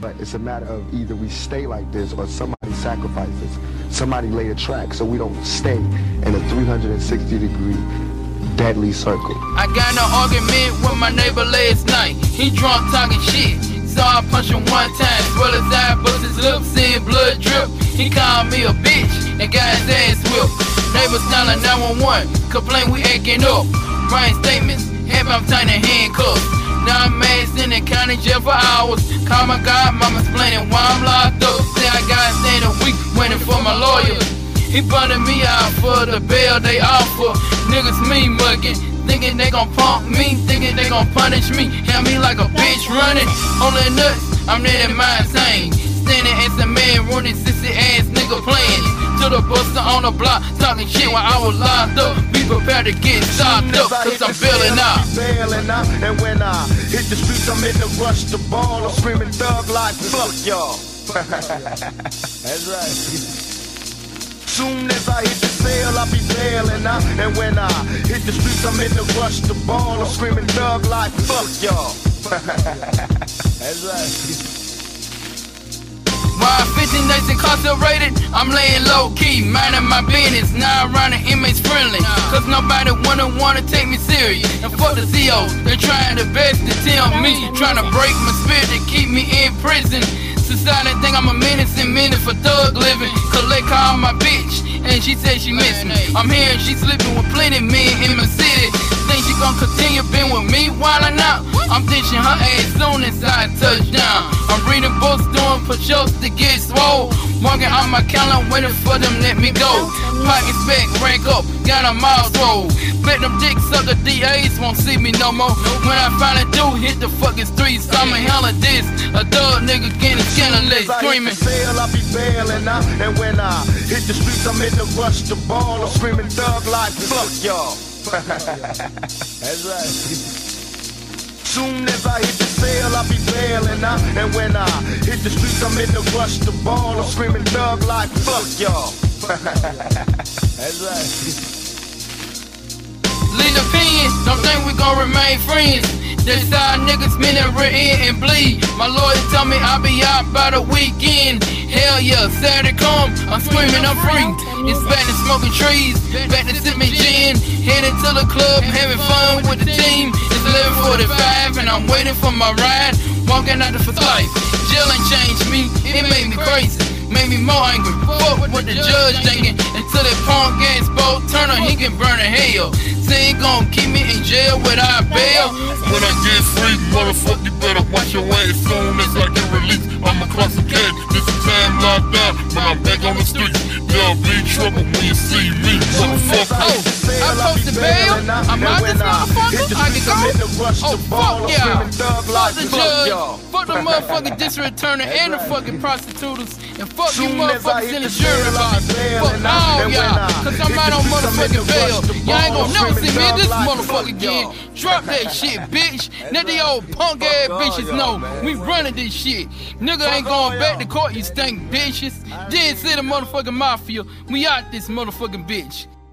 But it's a matter of either we stay like this or somebody sacrifices. Somebody lay a track so we don't stay in a 360-degree deadly circle. I got in an argument with my neighbor last night. He drunk talking shit. So I punched him one time, swell his eye, bust his lips, seeing blood drip. He called me a bitch and got his ass whipped. Neighbors calling 911, complain we acting up. Writing statements, have him tight in handcuffs. Now I'm mad in the county jail for hours. Call my godmama explaining why I'm locked up. Say I gotta stay a week waiting for my lawyer. He bundled me out for the bail they offer. Niggas me mugging, thinking they gon' pump me, thinking they gon' punish me. Have me like a bitch running, only nuts, I'm letting mine sing. Standing as a man, running sissy ass nigga playing. To the buster on the block, talking shit while I was locked up. Be prepared to get stopped up, cause I'm bailing out. And when I hit the streets, I'm in the rush the ball. I'm screaming thug like fuck y'all. That's right. Soon as I hit the cell, I be bailing out. And when I hit the streets, I'm in the rush the ball. I'm screaming thug like fuck y'all. That's right. While 15 days incarcerated, I'm laying low key, minding my business. Now around the inmates friendly, cause nobody wanna take me serious. And fuck the CO, they're trying their best to tell me, trying to break my spirit to keep me in prison. Society think I'm a menace for thug living. Cause they call my bitch, and she said she miss me. I'm here and she sleeping with plenty men in my city. Think she gon' continue being with me while I'm out? I'm ditching her ass soon as I touch down. I'm reading books, doing push-ups to get swole. Marking on my calendar, waiting for them let me go. Pockets back, rank up, got a mouth roll. Bet them dicks up, the DAs won't see me no more. When I finally do hit the fucking streets, I'ma hella this. A thug nigga getting scandalous, screaming. I be bailing out. And when I hit the streets, I'm in the rush the ball. I'm screaming thug like fuck y'all. That's right. Soon as I hit the cell, I be bailing out. And when I hit the streets, I'm in the rush the ball. I'm screaming thug like fuck y'all. That's right. Leave opinion, don't think we gon' remain friends. That's how niggas mean to in and bleed. My lawyer tell me I'll be out by the weekend. Hell yeah, Saturday come, I'm screaming I'm free. It's back to smoking trees, back to sipping gin. Headed to the club, having fun with the team. It's 11:45 and I'm waiting for my ride. Walking out the for life. Jail ain't changed me, it made me crazy. Made me more angry, fuck what the judge thinking. Until that punk ass boat Turner, he can burn in hell. Say he gon' keep me in jail without bail. When I get free, motherfucker, you better watch your ass. Soon as I get released, I'ma cross the cat. This is time locked out, when I'm back on the streets. There'll be trouble when you see me, motherfucker. Oh, I'm posted bail, I'm out this motherfucker, I can go. Oh, fuck y'all. Fuck the judge, fuck the motherfucking district attorney and the fucking prostitutes. And fuck you motherfuckers in the jury box. Fuck all y'all, cause I'm out on motherfucking bail. Y'all ain't gon' never see me in this motherfucker again. Drop that shit, bitch. Let the old punk ass bitches know we running this shit. Nigga ain't going back to court, you stink bitches. Didn't say the motherfucking mafia. We out this motherfucking bitch.